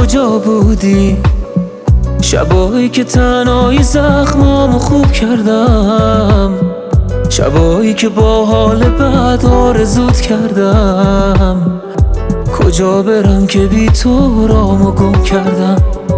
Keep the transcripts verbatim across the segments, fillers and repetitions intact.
کجا بودی؟ شبایی که تنهایی زخمامو خوب کردم، شبایی که با حال بد آرزوت کردم. کجا برم که بی تو رامو گم کردم؟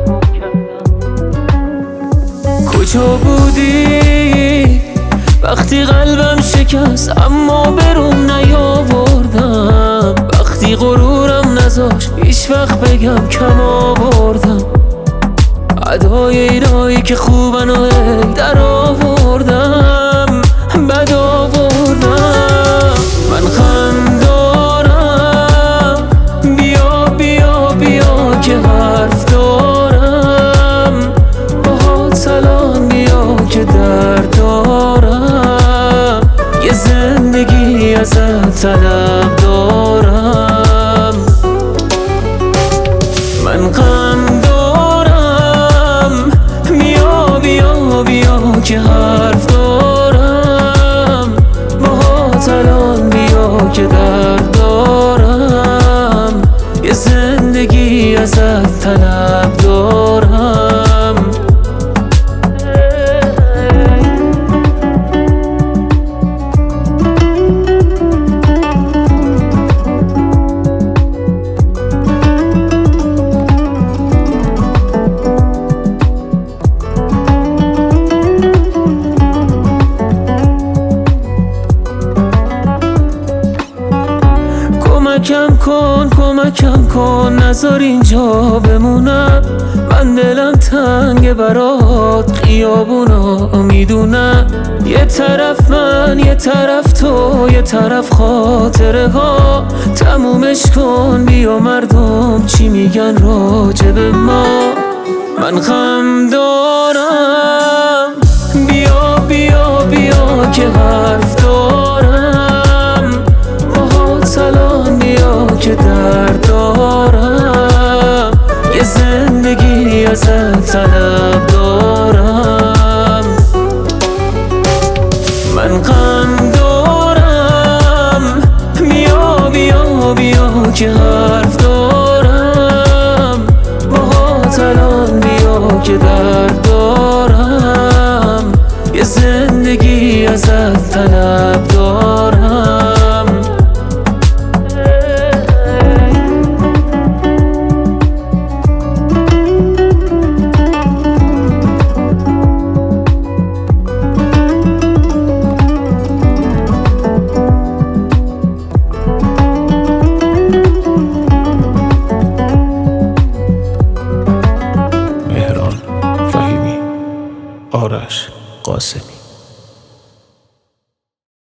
کجا بودی وقتی قلبم شکست اما برون نیاوردم؟ وقتی غرورم نذاش هیچ وقت بگم کم آوردم. ادای اینایی که خوبن و در آوردم بد آوردم. من خم دارم، بیا بیا بیا که حرف دارم، باهات الان بیا که درد دارم، یه زندگی ازت طلب دارم. من غم دارم، بیا بیا بیا که حرف دارم، باهات الان بیا که درد دارم، یه زندگی ازت طلب دارم. کمکم کن کمکم کن نذار اینجا بمونم، من دلم تنگ برات خیابونا میدونم. یه طرف من یه طرف تو یه طرف خاطره ها، تمومش کن بیا مردم چی میگن راجع به ما. من غم دارم، بیا بیا بیا که حرف دارم، باهات الان بیا که درد دارم، یه زندگی ازت طلب دارم. من غم دارم، بیا بیا بیا که حرف دارم، باهات الان بیا که درد دارم، یه زندگی ازت طلب دارم. مهران فهیمی، آرش قاسمی.